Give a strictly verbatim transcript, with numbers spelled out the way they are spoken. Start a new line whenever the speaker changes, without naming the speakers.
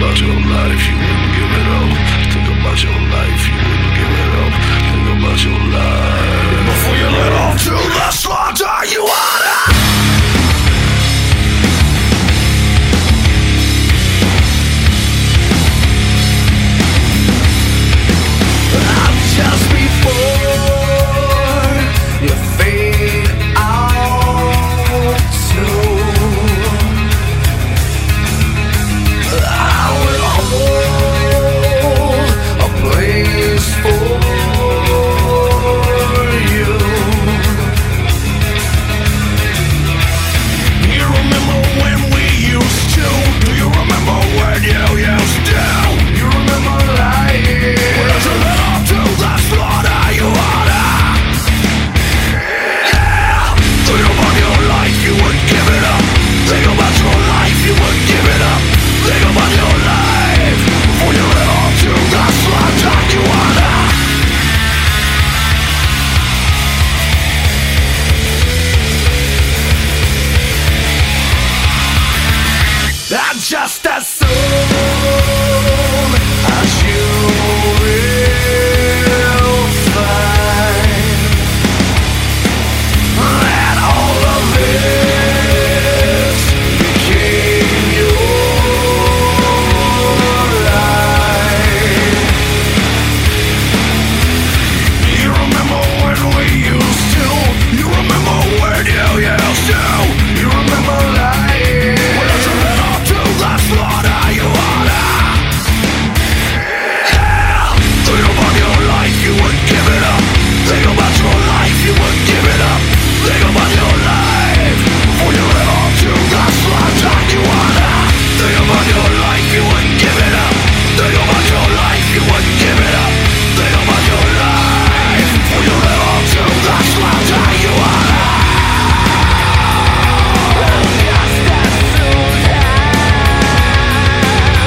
about your life, you wouldn't give it up. Think about your life, you wouldn't give it up. Think about your life before you let off to the slaughter. You oughta. Just before you fade out soon, I will hold a place for you. You remember when we used to? Do you remember when you used to? You remember lying? Where's your love? The slaughter you oughta. Yeah. Think about your life, you wouldn't give it up. Think about your life, you wouldn't give it up. Think about your life before you let off to the slaughter you oughta. And just as soon as you will find that all of this became your life. You remember when we used to? You remember when you used to? You remember lying? Where's your head off to the slaughter you oughta? Yeah. Think about your life, you wouldn't give it up. Think about your life, you wouldn't give it up. Think about your life before you let off to the slaughter you oughta. Think about your life, you wouldn't give it up. Think about your